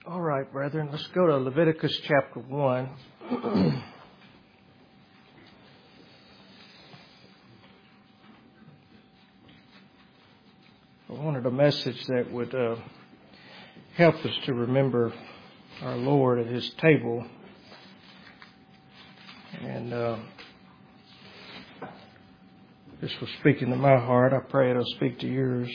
All right, brethren, let's go to Leviticus chapter 1. I wanted a message that would help us to remember our Lord at His table. And this was speaking to my heart. I pray it'll speak to yours.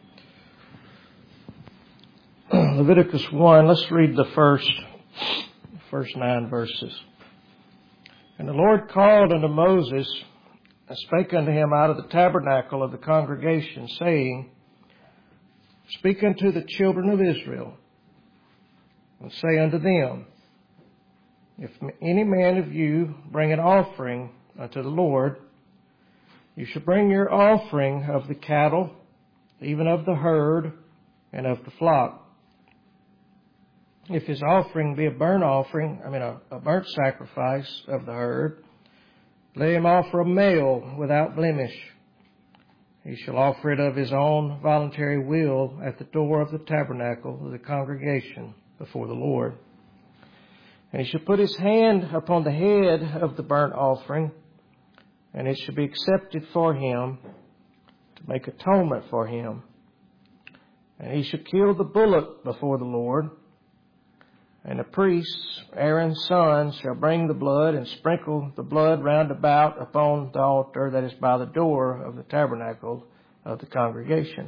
Leviticus 1, let's read the first 9 verses. And the Lord called unto Moses, and spake unto him out of the tabernacle of the congregation, saying, Speak unto the children of Israel, and say unto them, If any man of you bring an offering unto the Lord, you shall bring your offering of the cattle, even of the herd, and of the flock. If his offering be a burnt offering, a burnt sacrifice of the herd, let him offer a male without blemish. He shall offer it of his own voluntary will at the door of the tabernacle of the congregation before the Lord. And he shall put his hand upon the head of the burnt offering, and it shall be accepted for him to make atonement for him. And he shall kill the bullock before the Lord. And the priests, Aaron's sons, shall bring the blood and sprinkle the blood round about upon the altar that is by the door of the tabernacle of the congregation.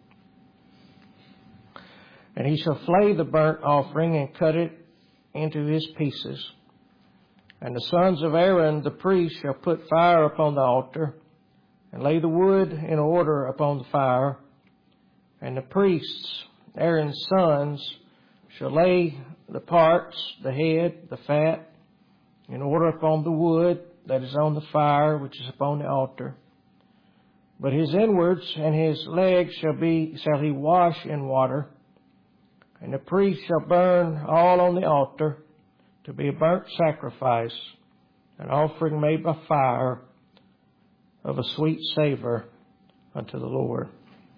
And he shall flay the burnt offering and cut it into his pieces. And the sons of Aaron, the priest, shall put fire upon the altar and lay the wood in order upon the fire. And the priests, Aaron's sons, shall lay the parts, the head, the fat, in order upon the wood that is on the fire, which is upon the altar. But his inwards and his legs shall he wash in water, and the priest shall burn all on the altar to be a burnt sacrifice, an offering made by fire of a sweet savor unto the Lord.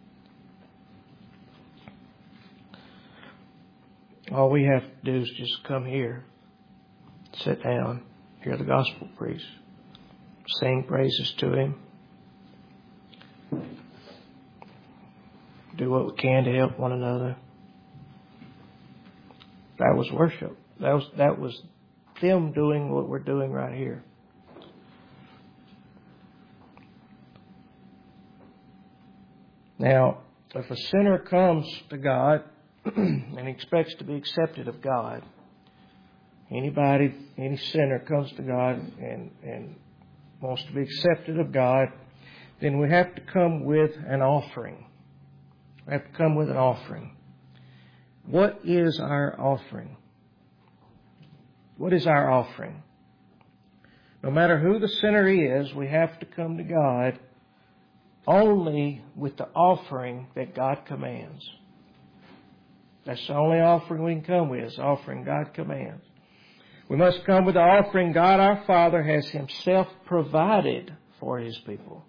All we have to do is just come here, sit down, hear the gospel preached, sing praises to Him, do what we can to help one another. That was worship. That was them doing what we're doing right here. Now, if a sinner comes to God and expects to be accepted of God, any sinner comes to God and wants to be accepted of God, then we have to come with an offering. We have to come with an offering. What is our offering? What is our offering? No matter who the sinner is, we have to come to God only with the offering that God commands. That's the only offering we can come with, is the offering God commands. We must come with the offering God our Father has Himself provided for His people.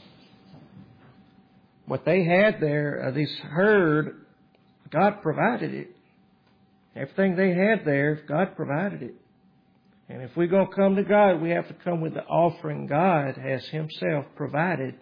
What they had there, this herd, God provided it. Everything they had there, God provided it. And if we're going to come to God, we have to come with the offering God has Himself provided.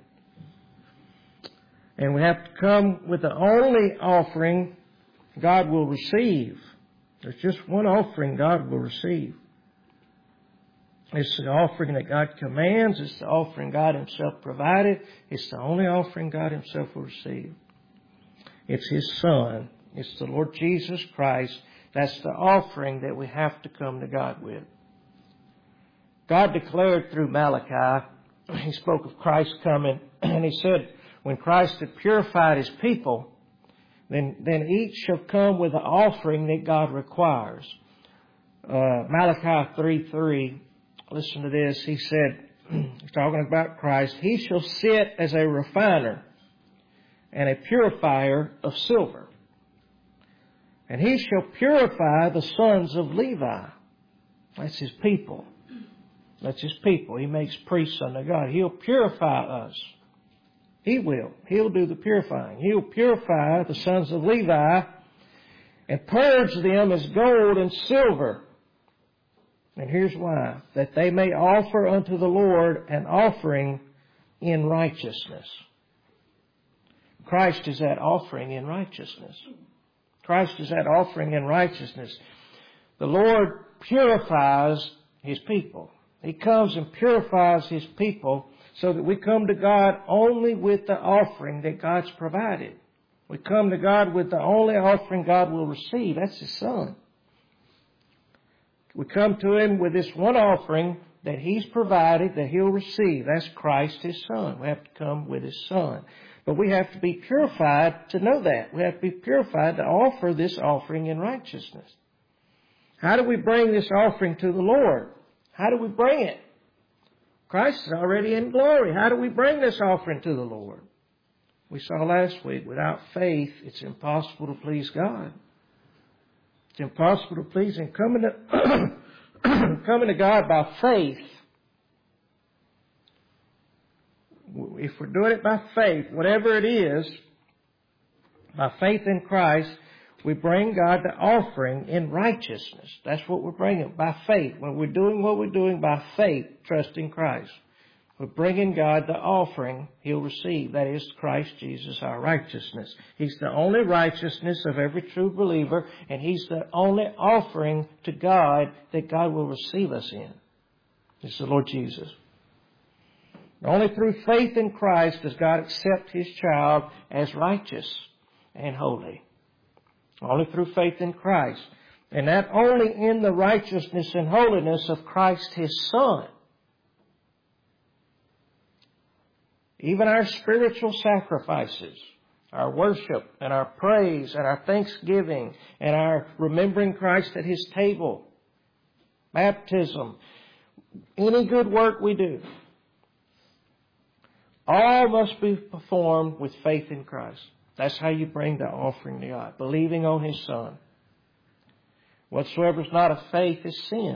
And we have to come with the only offering God will receive. There's just one offering God will receive. It's the offering that God commands. It's the offering God Himself provided. It's the only offering God Himself will receive. It's His Son. It's the Lord Jesus Christ. That's the offering that we have to come to God with. God declared through Malachi, He spoke of Christ coming, and He said, when Christ had purified His people, then each shall come with the offering that God requires. Malachi 3:3, listen to this. He said, he's talking about Christ, He shall sit as a refiner and a purifier of silver. And He shall purify the sons of Levi. That's His people. That's His people. He makes priests unto God. He'll purify us. He will. He'll do the purifying. He'll purify the sons of Levi, and purge them as gold and silver. And here's why. That they may offer unto the Lord an offering in righteousness. Christ is that offering in righteousness. Christ is that offering in righteousness. The Lord purifies His people. He comes and purifies His people so that we come to God only with the offering that God's provided. We come to God with the only offering God will receive. That's His Son. We come to Him with this one offering that He's provided that He'll receive. That's Christ, His Son. We have to come with His Son. But we have to be purified to know that. We have to be purified to offer this offering in righteousness. How do we bring this offering to the Lord? How do we bring it? Christ is already in glory. How do we bring this offering to the Lord? We saw last week, without faith, it's impossible to please God. It's impossible to please Him. Coming to God by faith. If we're doing it by faith, whatever it is, by faith in Christ, we bring God the offering in righteousness. That's what we're bringing, by faith. When we're doing what we're doing by faith, trusting Christ, we're bringing God the offering He'll receive. That is Christ Jesus, our righteousness. He's the only righteousness of every true believer, and He's the only offering to God that God will receive us in. It's the Lord Jesus. Only through faith in Christ does God accept His child as righteous and holy. Only through faith in Christ. And that only in the righteousness and holiness of Christ His Son. Even our spiritual sacrifices, our worship and our praise and our thanksgiving and our remembering Christ at His table, baptism, any good work we do, all must be performed with faith in Christ. That's how you bring the offering to God, believing on His Son. Whatsoever is not of faith is sin.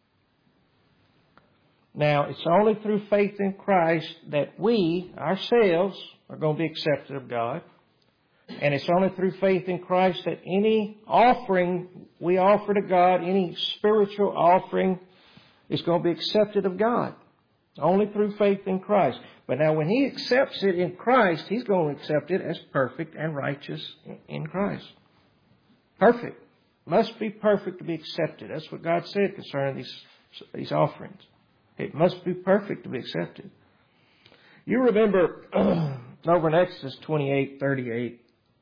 Now, it's only through faith in Christ that we, ourselves, are going to be accepted of God. And it's only through faith in Christ that any offering we offer to God, any spiritual offering, is going to be accepted of God. Only through faith in Christ. But now when He accepts it in Christ, He's going to accept it as perfect and righteous in Christ. Perfect. Must be perfect to be accepted. That's what God said concerning these offerings. It must be perfect to be accepted. You remember over in Exodus 28:38.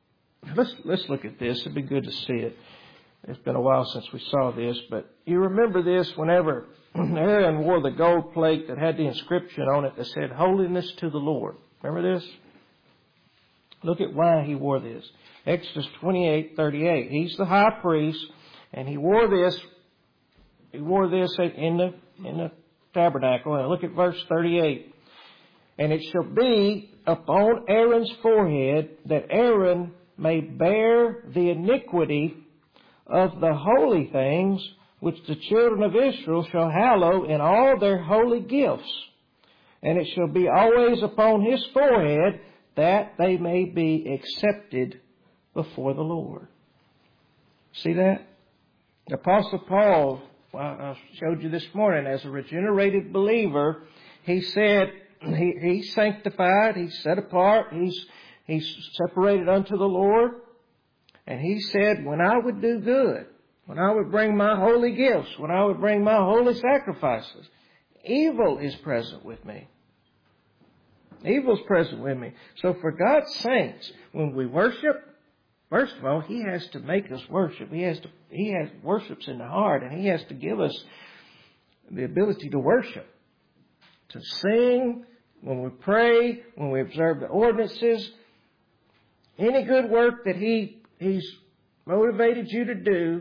Let's look at this. It'd be good to see it. It's been a while since we saw this, but you remember this whenever Aaron wore the gold plate that had the inscription on it that said, "Holiness to the Lord." Remember this? Look at why he wore this. Exodus 28:38. He's the high priest, and he wore this. He wore this in the tabernacle. And look at verse 38. And it shall be upon Aaron's forehead that Aaron may bear the iniquity of the holy things which the children of Israel shall hallow in all their holy gifts. And it shall be always upon his forehead that they may be accepted before the Lord. See that? The Apostle Paul, I showed you this morning, as a regenerated believer, he said he's sanctified, he's set apart, he's separated unto the Lord. And he said, when I would do good, when I would bring my holy gifts, when I would bring my holy sacrifices, evil is present with me. Evil is present with me. So for God's saints, when we worship, first of all, He has to make us worship. He has worships in the heart, and He has to give us the ability to worship, to sing, when we pray, when we observe the ordinances. Any good work that He's motivated you to do,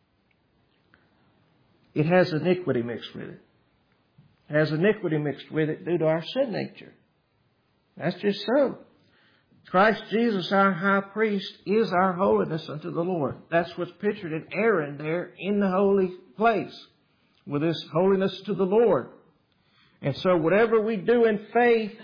it has iniquity mixed with it. It has iniquity mixed with it due to our sin nature. That's just so. Christ Jesus, our high priest, is our holiness unto the Lord. That's what's pictured in Aaron there in the holy place, with this holiness to the Lord. And so whatever we do in faith,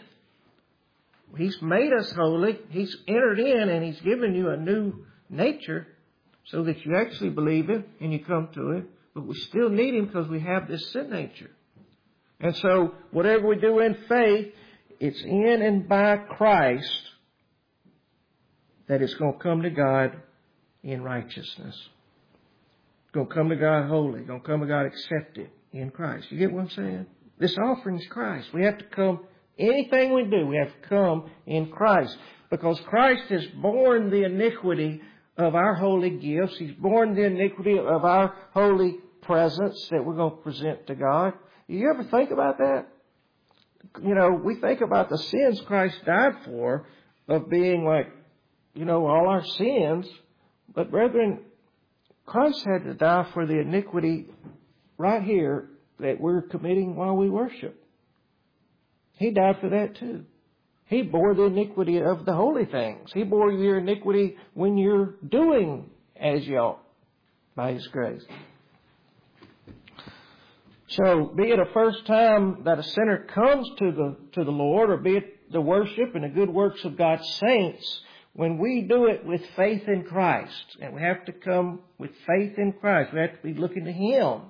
He's made us holy. He's entered in and He's given you a new nature. so that you actually believe it and you come to it. But we still need Him because we have this sin nature. And so whatever we do in faith, it's in and by Christ that it's going to come to God in righteousness. It's going to come to God holy. It's going to come to God accepted in Christ. You get what I'm saying? This offering is Christ. We have to come, anything we do, we have to come in Christ. Because Christ has borne the iniquity of our holy gifts. He's borne the iniquity of our holy presence that we're going to present to God. You ever think about that? You know, we think about the sins Christ died for, of being like, you know, all our sins. But brethren, Christ had to die for the iniquity right here that we're committing while we worship. He died for that too. He bore the iniquity of the holy things. He bore your iniquity when you're doing as you ought by His grace. So, be it a first time that a sinner comes to the Lord, or be it the worship and the good works of God's saints, when we do it with faith in Christ, and we have to come with faith in Christ, we have to be looking to Him.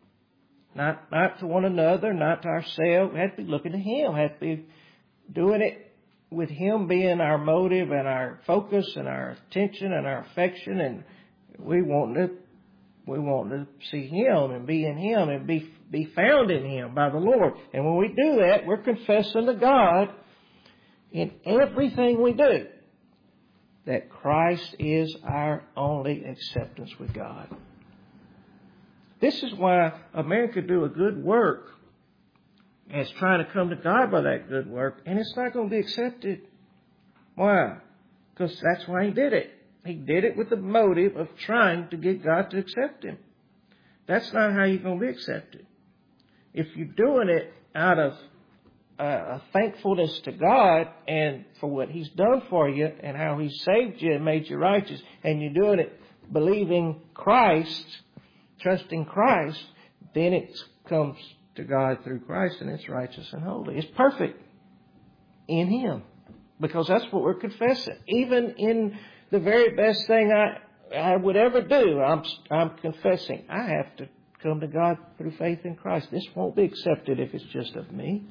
Not to one another, not to ourselves. We have to be looking to Him. We have to be doing it with Him being our motive and our focus and our attention and our affection, and we want to see Him and be in Him and be found in Him by the Lord. And when we do that, we're confessing to God in everything we do that Christ is our only acceptance with God. This is why a man could do a good work and is trying to come to God by that good work, and it's not going to be accepted. Why? Because that's why he did it. He did it with the motive of trying to get God to accept him. That's not how you're going to be accepted. If you're doing it out of a thankfulness to God and for what He's done for you and how He saved you and made you righteous, and you're doing it believing Christ, trusting Christ, then it comes to God through Christ, and it's righteous and holy. It's perfect in Him, because that's what we're confessing. Even in the very best thing I would ever do, I'm confessing I have to come to God through faith in Christ. This won't be accepted if it's just of me.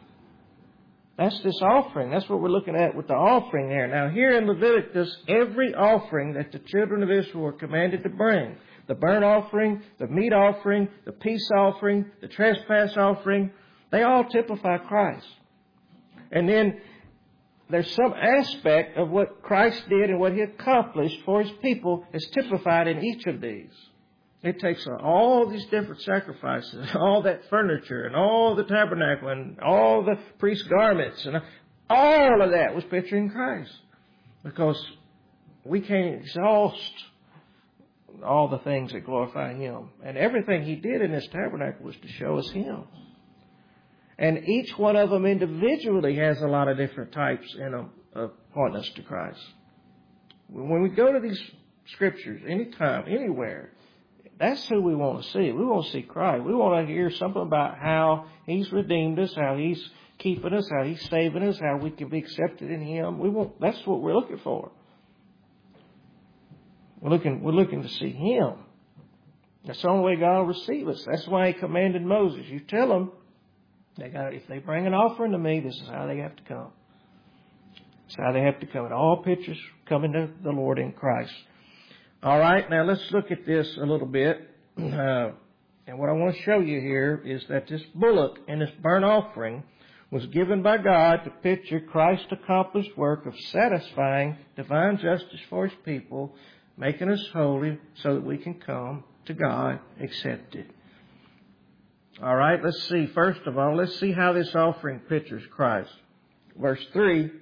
That's this offering. That's what we're looking at with the offering there. Now here in Leviticus, every offering that the children of Israel were commanded to bring, the burnt offering, the meat offering, the peace offering, the trespass offering, they all typify Christ. And then there's some aspect of what Christ did and what He accomplished for His people is typified in each of these. It takes all these different sacrifices, all that furniture and all the tabernacle and all the priest's garments, and all of that was picturing Christ. Because we can't exhaust all the things that glorify Him. And everything He did in this tabernacle was to show us Him. And each one of them individually has a lot of different types in them of pointing us to Christ. When we go to these scriptures, anytime, anywhere, that's who we want to see. We want to see Christ. We want to hear something about how He's redeemed us, how He's keeping us, how He's saving us, how we can be accepted in Him. That's what we're looking for. We're looking to see Him. That's the only way God will receive us. That's why He commanded Moses, you tell them, if they bring an offering to me, this is how they have to come. It's how they have to come. And all pictures coming to the Lord in Christ. All right, now let's look at this a little bit. And what I want to show you here is that this bullock and this burnt offering was given by God to picture Christ's accomplished work of satisfying divine justice for His people, making us holy so that we can come to God accepted. All right, let's see. First of all, let's see how this offering pictures Christ. Verse 3,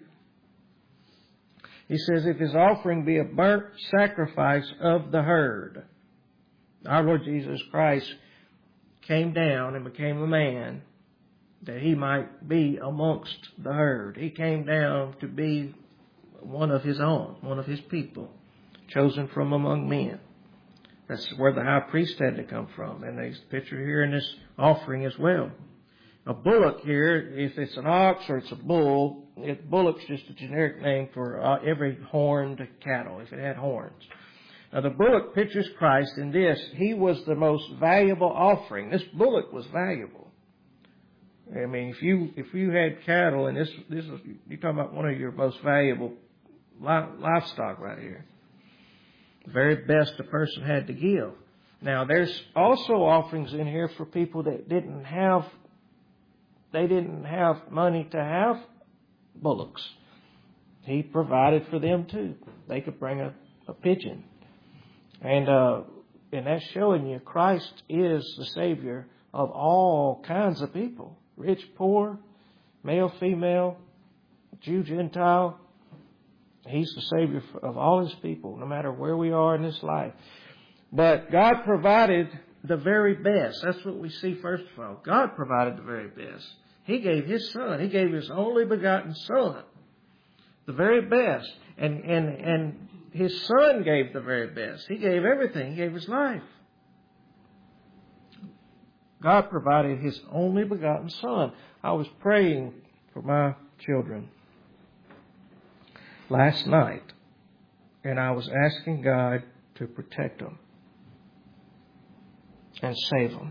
He says, if His offering be a burnt sacrifice of the herd. Our Lord Jesus Christ came down and became a man that He might be amongst the herd. He came down to be one of His own, one of His people, chosen from among men. That's where the high priest had to come from. And there's a picture here in this offering as well. A bullock here, if it's an ox or it's a bull, bullock's just a generic name for every horned cattle, if it had horns. Now the bullock pictures Christ in this. He was the most valuable offering. This bullock was valuable. I mean, if you had cattle, and this is, you're talking about one of your most valuable livestock right here. The very best a person had to give. Now there's also offerings in here for people that didn't have money to have bullocks. He provided for them too. They could bring a pigeon. And that's showing you Christ is the Savior of all kinds of people. Rich, poor, male, female, Jew, Gentile. He's the Savior of all His people, no matter where we are in this life. But God provided the very best. That's what we see first of all. God provided the very best. He gave His Son. He gave His only begotten Son. The very best. And His Son gave the very best. He gave everything. He gave His life. God provided His only begotten Son. I was praying for my children last night, and I was asking God to protect them and save them.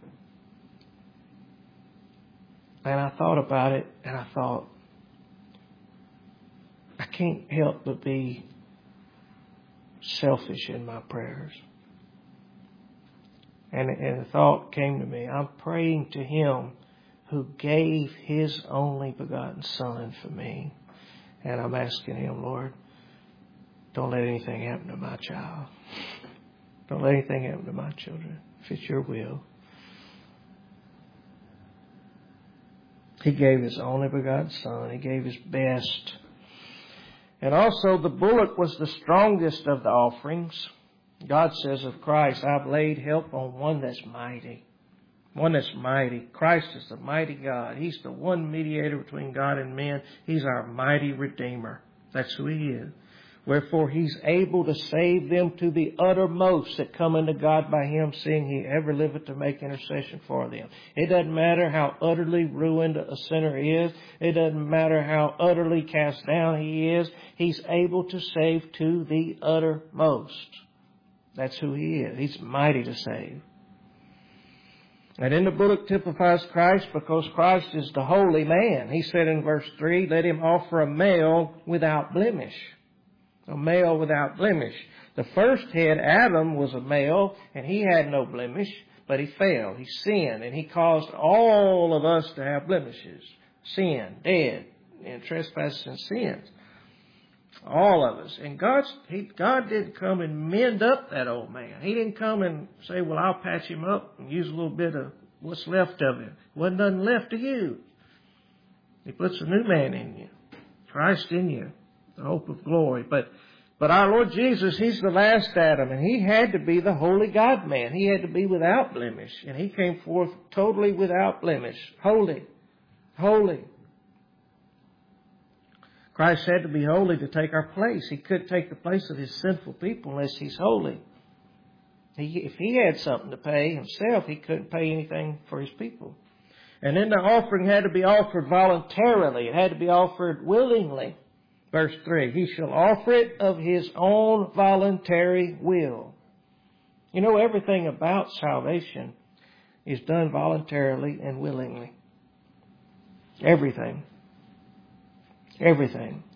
And I thought about it, and I thought, I can't help but be selfish in my prayers. And the thought came to me, I'm praying to Him who gave His only begotten Son for me. And I'm asking Him, Lord, don't let anything happen to my child. Don't let anything happen to my children, if it's Your will. He gave His only begotten Son. He gave His best. And also the bullock was the strongest of the offerings. God says of Christ, I've laid help on one that's mighty. One that's mighty. Christ is the mighty God. He's the one mediator between God and men. He's our mighty Redeemer. That's who He is. Wherefore He's able to save them to the uttermost that come unto God by Him, seeing He ever liveth to make intercession for them. It doesn't matter how utterly ruined a sinner is. It doesn't matter how utterly cast down he is. He's able to save to the uttermost. That's who He is. He's mighty to save. And in the bullock typifies Christ because Christ is the holy man. He said in verse 3, let him offer a male without blemish. A male without blemish. The first head, Adam, was a male, and he had no blemish, but he fell. He sinned, and he caused all of us to have blemishes. Sin, dead, and trespasses and sins. All of us. And God didn't come and mend up that old man. He didn't come and say, well, I'll patch him up and use a little bit of what's left of him. Wasn't nothing left of you. He puts a new man in you. Christ in you. The hope of glory. But our Lord Jesus, He's the last Adam, and He had to be the holy God man. He had to be without blemish. And He came forth totally without blemish. Holy. Holy. Christ had to be holy to take our place. He couldn't take the place of His sinful people unless He's holy. If He had something to pay Himself, He couldn't pay anything for His people. And then the offering had to be offered voluntarily. It had to be offered willingly. Verse 3, He shall offer it of His own voluntary will. You know, everything about salvation is done voluntarily and willingly. Everything. Everything.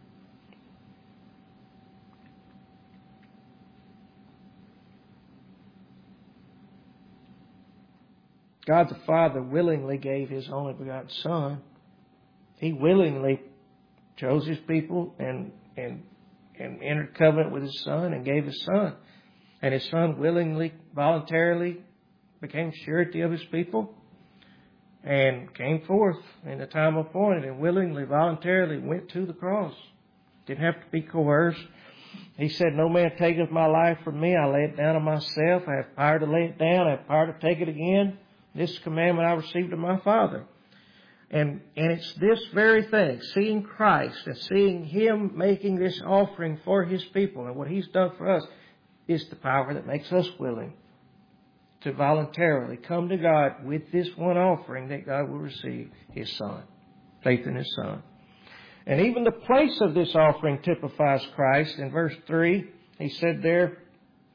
God the Father willingly gave His only begotten Son. He willingly chose His people and entered covenant with His Son and gave His Son. And His Son willingly, voluntarily became surety of His people and came forth in the time appointed and willingly, voluntarily went to the cross. Didn't have to be coerced. He said, no man taketh my life from me. I lay it down of myself. I have power to lay it down. I have power to take it again. This commandment I received of my Father. And it's this very thing, seeing Christ and seeing Him making this offering for His people and what He's done for us is the power that makes us willing to voluntarily come to God with this one offering that God will receive, His Son, faith in His Son. And even the place of this offering typifies Christ. In verse 3, He said there,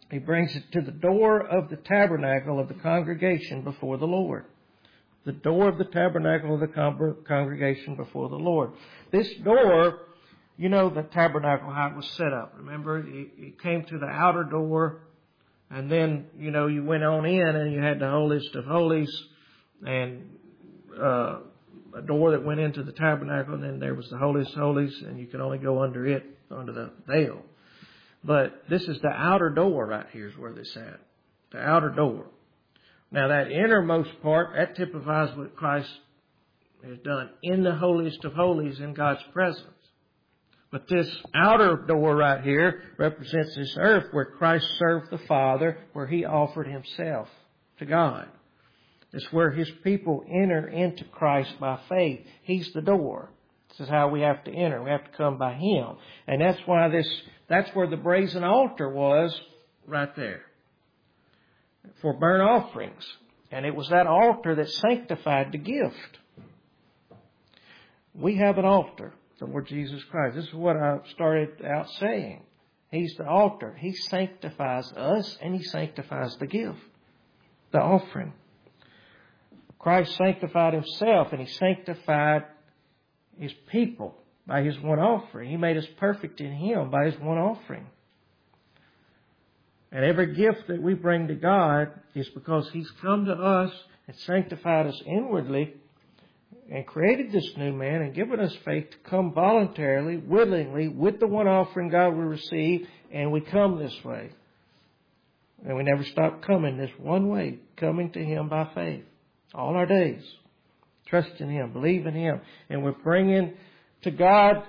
He brings it to the door of the tabernacle of the congregation before the Lord. The door of the tabernacle of the congregation before the Lord. This door, you know the tabernacle, how it was set up. Remember, you came to the outer door, and then, you know, you went on in and you had the holiest of holies and a door that went into the tabernacle, and then there was the holiest of holies, and you could only go under it, under the veil. But this is the outer door right here is where this at. The outer door. Now that innermost part, that typifies what Christ has done in the holiest of holies in God's presence. But this outer door right here represents this earth where Christ served the Father, where He offered Himself to God. It's where His people enter into Christ by faith. He's the door. This is how we have to enter. We have to come by Him. And that's why that's where the brazen altar was right there for burnt offerings. And it was that altar that sanctified the gift. We have an altar, the Lord Jesus Christ. This is what I started out saying. He's the altar. He sanctifies us and He sanctifies the gift, the offering. Christ sanctified Himself and He sanctified His people by His one offering. He made us perfect in Him by His one offering. And every gift that we bring to God is because He's come to us and sanctified us inwardly and created this new man and given us faith to come voluntarily, willingly, with the one offering God will receive, and we come this way. And we never stop coming this one way, coming to Him by faith. All our days. Trust in Him, believe in Him. And we're bringing to God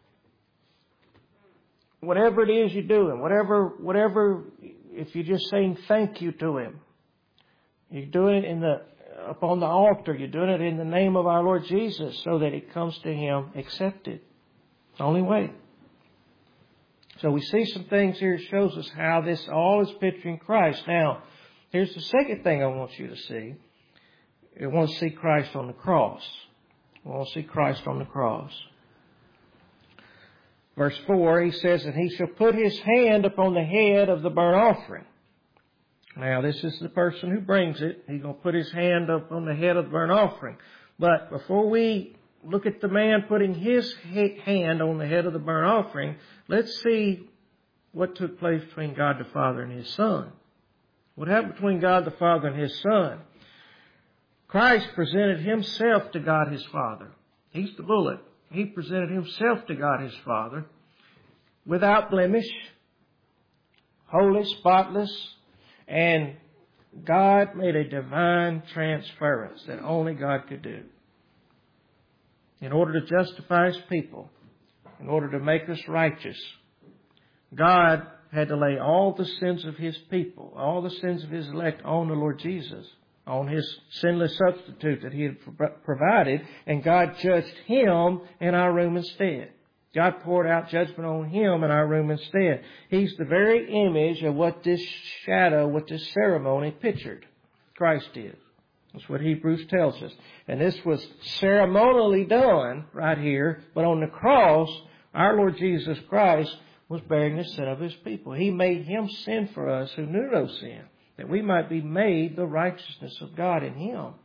whatever it is you're doing, whatever, if you're just saying thank you to Him. You're doing it upon the altar. You're doing it in the name of our Lord Jesus so that it comes to Him accepted. It's the only way. So we see some things here that shows us how this all is picturing Christ. Now, here's the second thing I want you to see. I want to see Christ on the cross. I want to see Christ on the cross. Verse 4, he says, and He shall put His hand upon the head of the burnt offering. Now, this is the person who brings it. He's going to put his hand up on the head of the burnt offering. But before we look at the man putting his hand on the head of the burnt offering, let's see what took place between God the Father and His Son. What happened between God the Father and His Son? Christ presented Himself to God His Father. He's the bullet. He presented Himself to God His Father without blemish, holy, spotless, and God made a divine transference that only God could do. In order to justify His people, in order to make us righteous, God had to lay all the sins of His people, all the sins of His elect on the Lord Jesus, on His sinless substitute that He had provided, and God judged Him in our room instead. God poured out judgment on Him in our room instead. He's the very image of what this shadow, what this ceremony pictured. Christ is. That's what Hebrews tells us. And this was ceremonially done right here, but on the cross, our Lord Jesus Christ was bearing the sin of His people. He made Him sin for us who knew no sin, that we might be made the righteousness of God in Him.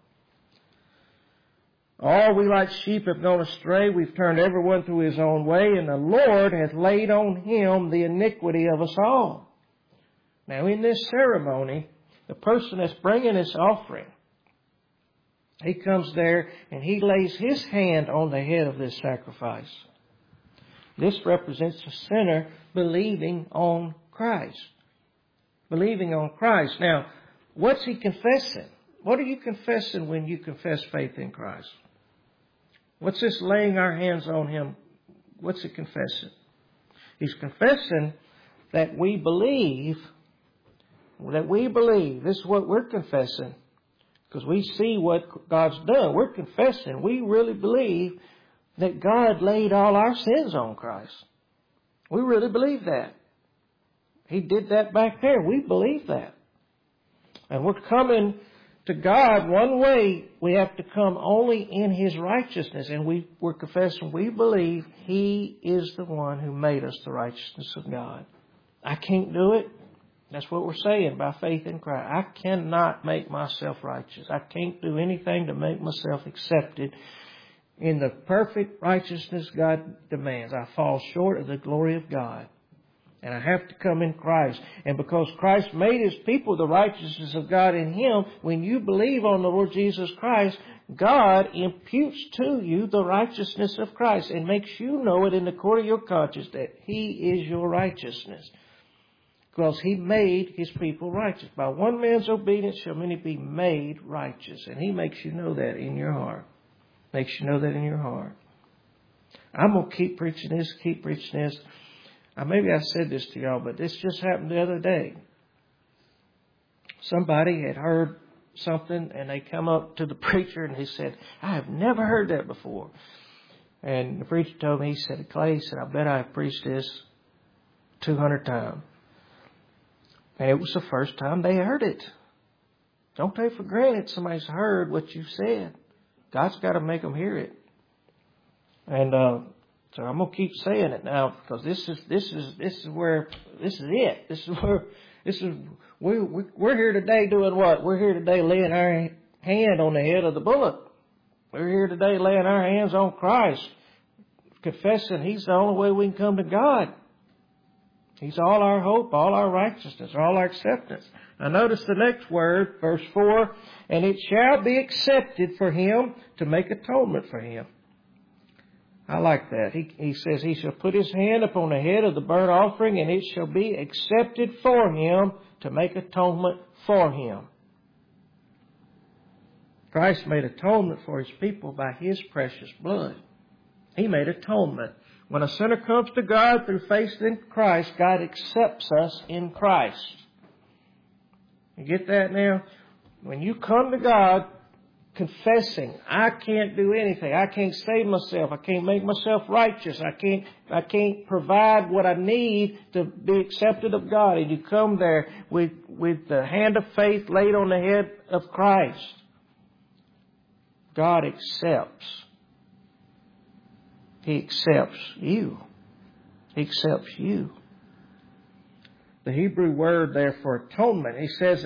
All we like sheep have gone astray. We've turned everyone to his own way, and the Lord hath laid on Him the iniquity of us all. Now, in this ceremony, the person that's bringing this offering, he comes there and he lays his hand on the head of this sacrifice. This represents a sinner believing on Christ. Believing on Christ. Now, what's he confessing? What are you confessing when you confess faith in Christ? What's this laying our hands on Him? What's it confessing? He's confessing that we believe. This is what we're confessing. Because we see what God's done. We're confessing. We really believe that God laid all our sins on Christ. We really believe that. He did that back there. We believe that. And we're coming to God one way. We have to come only in His righteousness. And we're confessing we believe He is the one who made us the righteousness of God. I can't do it. That's what we're saying by faith in Christ. I cannot make myself righteous. I can't do anything to make myself accepted in the perfect righteousness God demands. I fall short of the glory of God. And I have to come in Christ. And because Christ made His people the righteousness of God in Him, when you believe on the Lord Jesus Christ, God imputes to you the righteousness of Christ and makes you know it in the court of your conscience that He is your righteousness. Because He made His people righteous. By one man's obedience shall many be made righteous. And He makes you know that in your heart. Makes you know that in your heart. I'm going to keep preaching this. Maybe I said this to y'all, but this just happened the other day. Somebody had heard something and they come up to the preacher and he said, I have never heard that before. And the preacher told me, he said, Clay, he said, I bet I've preached this 200 times. And it was the first time they heard it. Don't take for granted somebody's heard what you said. God's got to make them hear it. And so I'm gonna keep saying it now because this is it. We're here today doing what? We're here today laying our hand on the head of the bullet. We're here today laying our hands on Christ, confessing He's the only way we can come to God. He's all our hope, all our righteousness, all our acceptance. Now notice the next word, verse 4, and it shall be accepted for him to make atonement for him. I like that. He says he shall put his hand upon the head of the burnt offering, and it shall be accepted for him to make atonement for him. Christ made atonement for His people by His precious blood. He made atonement. When a sinner comes to God through faith in Christ, God accepts us in Christ. You get that now? When you come to God confessing, I can't do anything. I can't save myself. I can't make myself righteous. I can't provide what I need to be accepted of God. And you come there with the hand of faith laid on the head of Christ. God accepts. He accepts you. He accepts you. The Hebrew word there for atonement, he says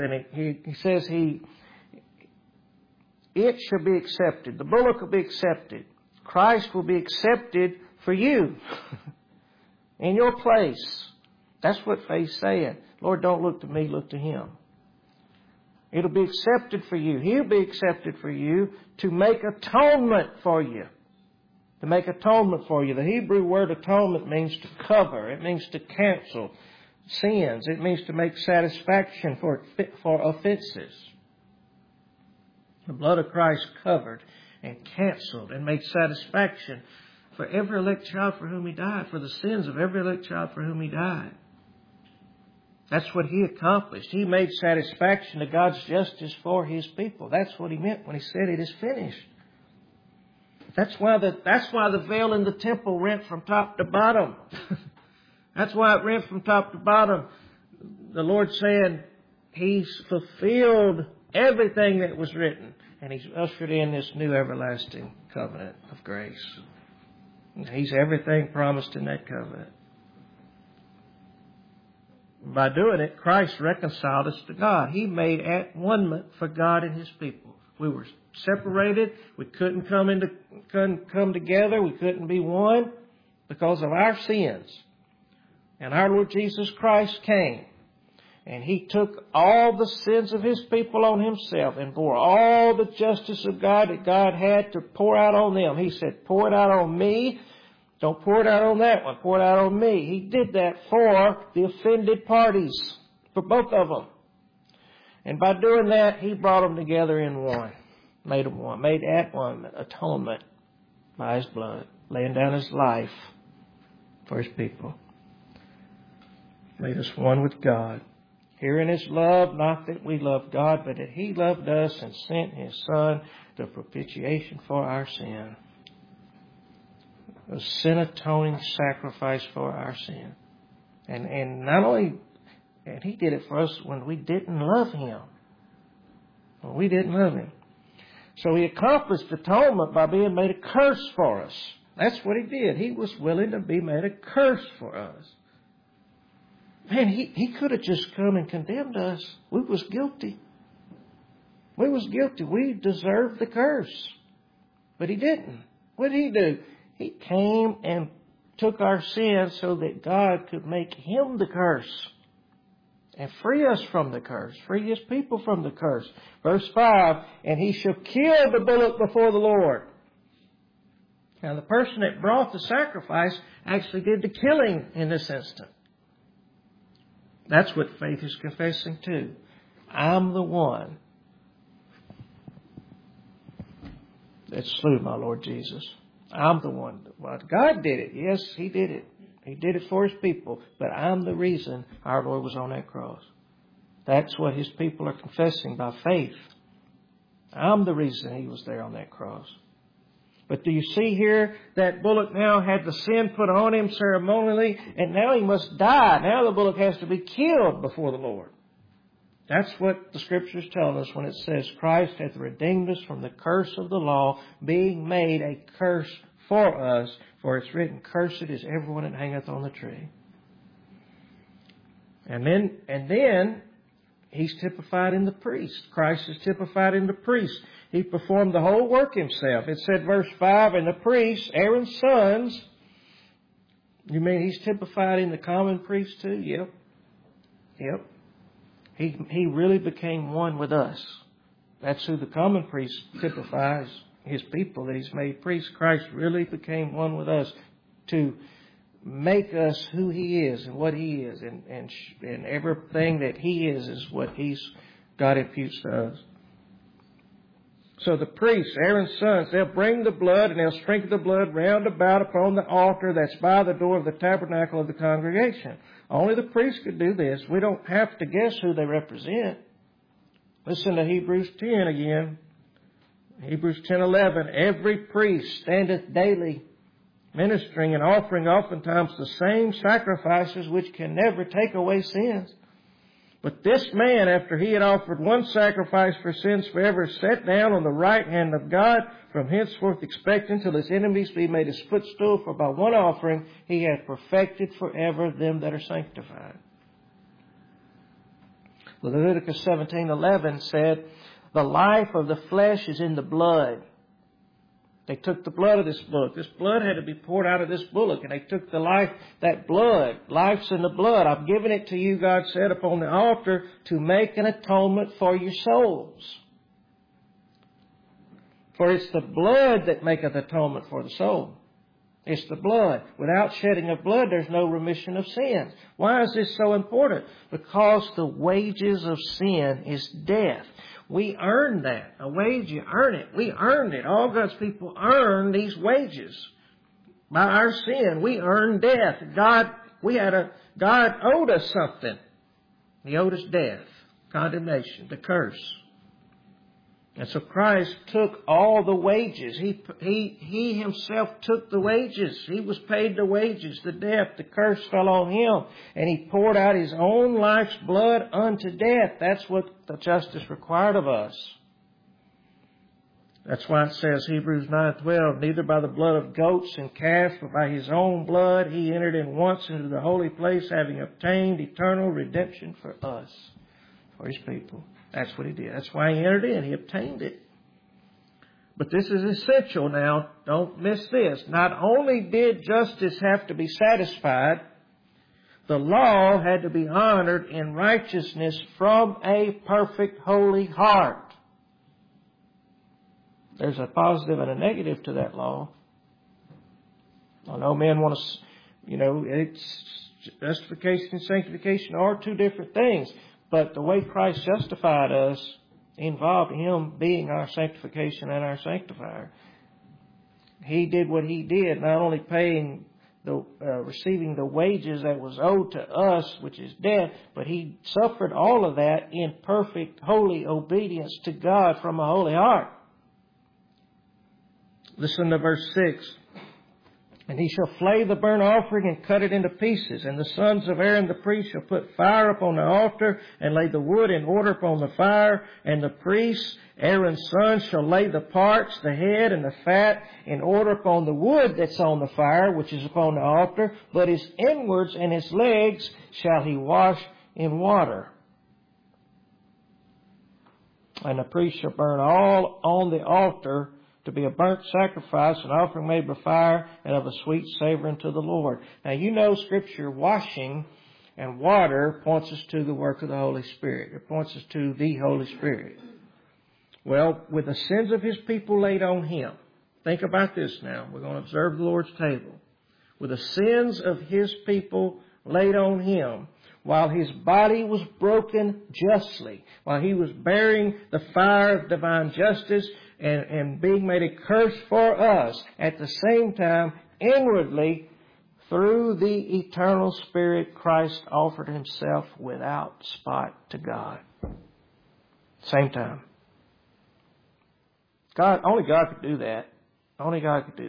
it shall be accepted. The bullock will be accepted. Christ will be accepted for you in your place. That's what faith's saying. Lord, don't look to me, look to Him. It'll be accepted for you. He'll be accepted for you to make atonement for you. To make atonement for you. The Hebrew word atonement means to cover. It means to cancel sins. It means to make satisfaction for offenses. The blood of Christ covered and canceled and made satisfaction for every elect child for whom He died, for the sins of every elect child for whom He died. That's what He accomplished. He made satisfaction to God's justice for His people. That's what He meant when He said it is finished. That's why the veil in the temple rent from top to bottom. That's why it rent from top to bottom. The Lord saying He's fulfilled everything that was written. And He's ushered in this new everlasting covenant of grace. He's everything promised in that covenant. By doing it, Christ reconciled us to God. He made at-one-ment for God and His people. We were separated. We couldn't come together. We couldn't be one because of our sins. And our Lord Jesus Christ came. And He took all the sins of His people on Himself and bore all the justice of God that God had to pour out on them. He said, pour it out on me. Don't pour it out on that one. Pour it out on me. He did that for the offended parties, for both of them. And by doing that, He brought them together in one. Made them one. Made at one atonement by His blood. Laying down His life for His people. Made us one with God. Herein is love, not that we love God, but that He loved us and sent His Son, the propitiation for our sin. A sin-atoning sacrifice for our sin. And not only, and He did it for us when we didn't love Him. When we didn't love Him. So He accomplished atonement by being made a curse for us. That's what He did. He was willing to be made a curse for us. Man, he could have just come and condemned us. We was guilty. We was guilty. We deserved the curse. But he didn't. What did he do? He came and took our sins so that God could make him the curse and free us from the curse, free his people from the curse. Verse 5, and he shall kill the bullock before the Lord. Now the person that brought the sacrifice actually did the killing in this instant. That's what faith is confessing too. I'm the one that slew my Lord Jesus. I'm the one. Well, God did it. Yes, he did it. He did it for his people. But I'm the reason our Lord was on that cross. That's what his people are confessing by faith. I'm the reason he was there on that cross. But do you see here that bullock now had the sin put on him ceremonially, and now he must die. Now the bullock has to be killed before the Lord. That's what the Scriptures tell us when it says Christ hath redeemed us from the curse of the law, being made a curse for us. For it's written, cursed is everyone that hangeth on the tree. And then he's typified in the priest. Christ is typified in the priest. He performed the whole work himself. It said, verse 5, and the priests, Aaron's sons. You mean he's typified in the common priest too? Yep. He really became one with us. That's who the common priest typifies, his people that he's made priests. Christ really became one with us to make us who he is and what he is. And everything that he is what God imputes to us. So the priests, Aaron's sons, they'll bring the blood and they'll sprinkle the blood round about upon the altar that's by the door of the tabernacle of the congregation. Only the priest could do this. We don't have to guess who they represent. Listen to Hebrews 10 again. Hebrews 10:11. Every priest standeth daily, ministering and offering oftentimes the same sacrifices which can never take away sins. But this man, after he had offered one sacrifice for sins forever, sat down on the right hand of God, from henceforth expecting till his enemies be made his footstool. For by one offering he hath perfected forever them that are sanctified. Leviticus 17:11 said, the life of the flesh is in the blood. They took the blood of this bullock. This blood had to be poured out of this bullock. And they took the life, that blood, life's in the blood. I've given it to you, God said, upon the altar to make an atonement for your souls. For it's the blood that maketh atonement for the soul. It's the blood. Without shedding of blood, there's no remission of sins. Why is this so important? Because the wages of sin is death. We earn that. A wage, you earn it. We earned it. All God's people earn these wages. By our sin, we earn death. God owed us something. He owed us death, condemnation, the curse. And so Christ took all the wages. He himself took the wages. He was paid the wages, the death, the curse fell on him. And he poured out his own life's blood unto death. That's what the justice required of us. That's why it says, Hebrews 9:12, neither by the blood of goats and calves, but by his own blood he entered in once into the holy place, having obtained eternal redemption for us, for his people. That's what he did. That's why he entered in. He obtained it. But this is essential now. Don't miss this. Not only did justice have to be satisfied, the law had to be honored in righteousness from a perfect, holy heart. There's a positive and a negative to that law. I know men want to, it's justification and sanctification are two different things. But the way Christ justified us involved him being our sanctification and our sanctifier. He did what he did, not only paying receiving the wages that was owed to us, which is death, but he suffered all of that in perfect, holy obedience to God from a holy heart. Listen to verse 6. And he shall flay the burnt offering and cut it into pieces. And the sons of Aaron the priest shall put fire upon the altar and lay the wood in order upon the fire. And the priests, Aaron's sons, shall lay the parts, the head and the fat, in order upon the wood that's on the fire, which is upon the altar. But his inwards and his legs shall he wash in water. And the priest shall burn all on the altar to be a burnt sacrifice, an offering made by fire, and of a sweet savor unto the Lord. Now you know Scripture, washing and water points us to the work of the Holy Spirit. It points us to the Holy Spirit. Well, with the sins of His people laid on Him, think about this now. We're going to observe the Lord's table. With the sins of His people laid on Him, while His body was broken justly, while He was bearing the fire of divine justice and being made a curse for us, at the same time, inwardly, through the eternal Spirit, Christ offered Himself without spot to God. Same time. Only God could do that. Only God could do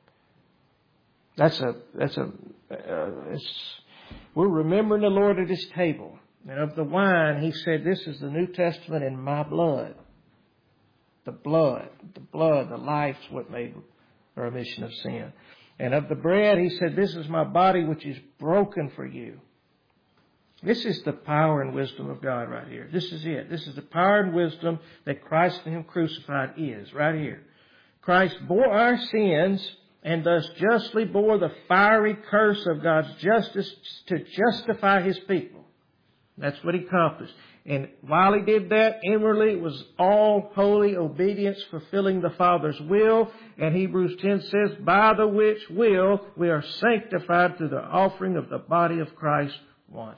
that. We're remembering the Lord at His table. And of the wine, He said, this is the New Testament in my blood. The blood, the life's what made a remission of sin. And of the bread, He said, this is my body which is broken for you. This is the power and wisdom of God right here. This is it. This is the power and wisdom that Christ and Him crucified is, right here. Christ bore our sins and thus justly bore the fiery curse of God's justice to justify His people. That's what He accomplished. And while He did that, inwardly it was all holy obedience, fulfilling the Father's will. And Hebrews 10 says, by the which will we are sanctified through the offering of the body of Christ once.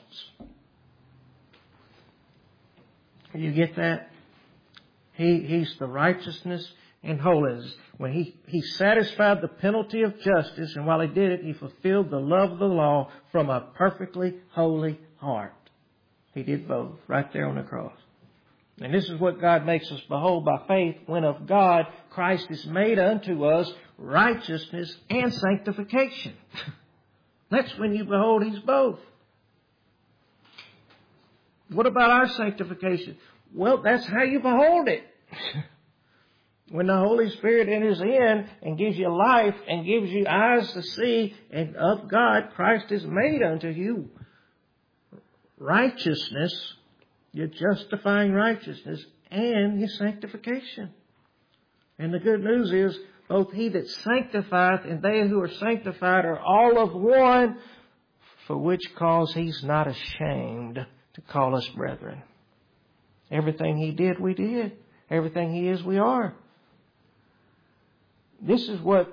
You get that? He's the righteousness and holiness. When he satisfied the penalty of justice, and while He did it, He fulfilled the love of the law from a perfectly holy heart. He did both right there on the cross. And this is what God makes us behold by faith, when of God Christ is made unto us righteousness and sanctification. That's when you behold He's both. What about our sanctification? Well, that's how you behold it. When the Holy Spirit enters in and gives you life and gives you eyes to see, and of God Christ is made unto you righteousness, your justifying righteousness, and your sanctification. And the good news is, both He that sanctifieth and they who are sanctified are all of one, for which cause He's not ashamed to call us brethren. Everything He did, we did. Everything He is, we are. This is why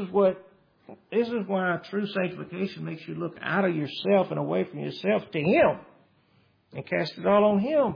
true sanctification makes you look out of yourself and away from yourself to Him and cast it all on Him.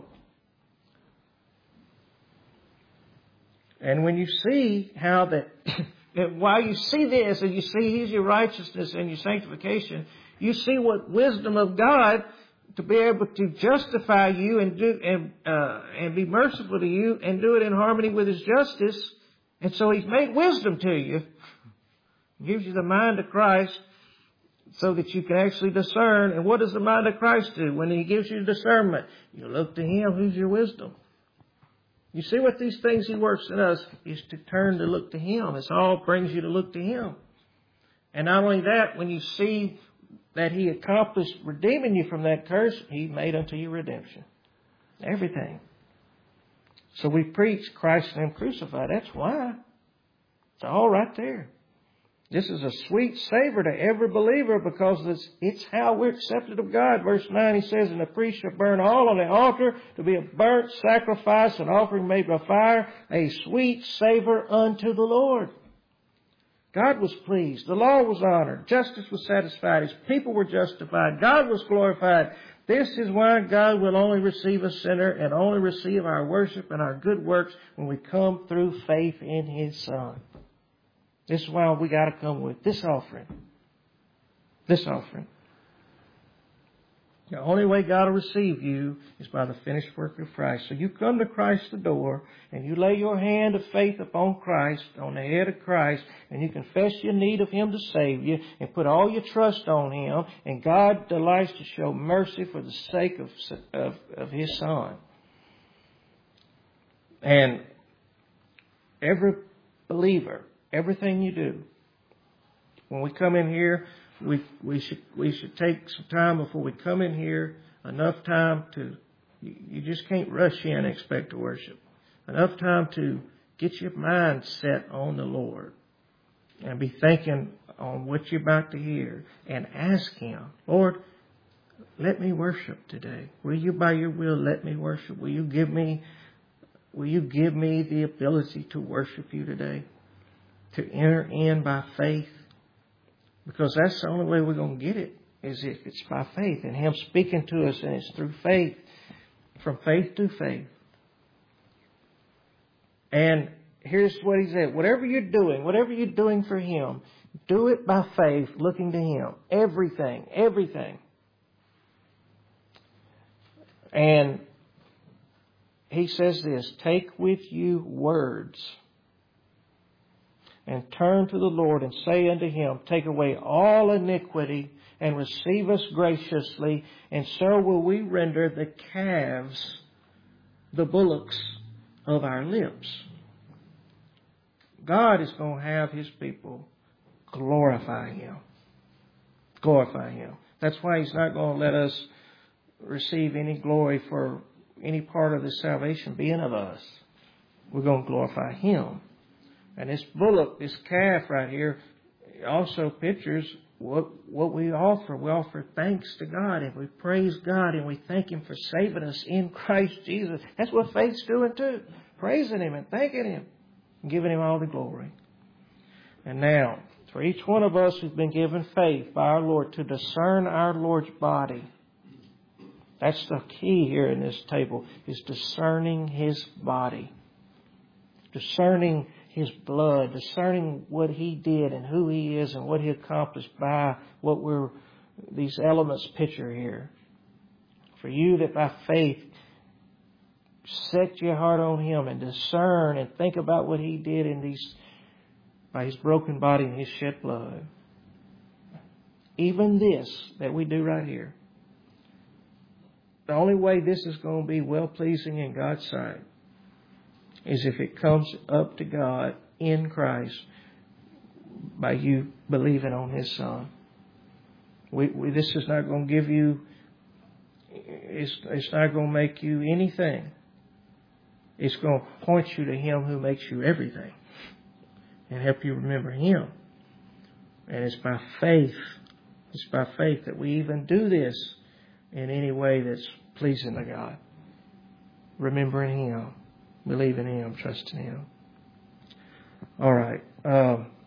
And when you see how that, while you see this and you see He's your righteousness and your sanctification, you see what wisdom of God to be able to justify you and be merciful to you and do it in harmony with His justice. And so He's made wisdom to you. Gives you the mind of Christ so that you can actually discern. And what does the mind of Christ do? When He gives you discernment, you look to Him who's your wisdom. You see what these things He works in us is to turn to look to Him. It's all brings you to look to Him. And not only that, when you see that He accomplished redeeming you from that curse, He made unto you redemption. Everything. So we preach Christ and Him crucified. That's why. It's all right there. This is a sweet savor to every believer because it's how we're accepted of God. Verse 9, He says, and the priest shall burn all on the altar to be a burnt sacrifice, an offering made by fire, a sweet savor unto the Lord. God was pleased. The law was honored. Justice was satisfied. His people were justified. God was glorified. This is why God will only receive a sinner and only receive our worship and our good works when we come through faith in His Son. This is why we got to come with this offering. This offering. The only way God will receive you is by the finished work of Christ. So you come to Christ the door, and you lay your hand of faith upon Christ, on the head of Christ, and you confess your need of Him to save you, and put all your trust on Him, and God delights to show mercy for the sake of His Son. And every believer, everything you do, when we come in here, we should take some time before we come in here, enough time to, you just can't rush in and expect to worship. Enough time to get your mind set on the Lord and be thinking on what you're about to hear and ask Him, Lord, let me worship today. Will you by your will let me worship? Will you give me the ability to worship you today? To enter in by faith? Because that's the only way we're going to get it, is if it's by faith. And Him speaking to us, and it's through faith, from faith to faith. And here's what He said. Whatever you're doing for Him, do it by faith, looking to Him. Everything. And He says this, take with you words, and turn to the Lord and say unto Him, take away all iniquity and receive us graciously, and so will we render the calves the bullocks of our lips. God is going to have His people glorify Him. Glorify Him. That's why He's not going to let us receive any glory for any part of the salvation being of us. We're going to glorify Him. And this bullock, this calf right here, also pictures what we offer. We offer thanks to God, and we praise God, and we thank Him for saving us in Christ Jesus. That's what faith's doing too. Praising Him and thanking Him and giving Him all the glory. And now, for each one of us who's been given faith by our Lord to discern our Lord's body. That's the key here in this table, is discerning His body. Discerning His blood, discerning what He did and who He is and what He accomplished by these elements picture here. For you that by faith set your heart on Him and discern and think about what He did by His broken body and His shed blood. Even this that we do right here. The only way this is going to be well-pleasing in God's sight is if it comes up to God in Christ by you believing on His Son. This is not going to give you, it's not going to make you anything. It's going to point you to Him who makes you everything and help you remember Him. And it's by faith. It's by faith that we even do this in any way that's pleasing to God. Remembering Him, believing Him, trusting Him. All right.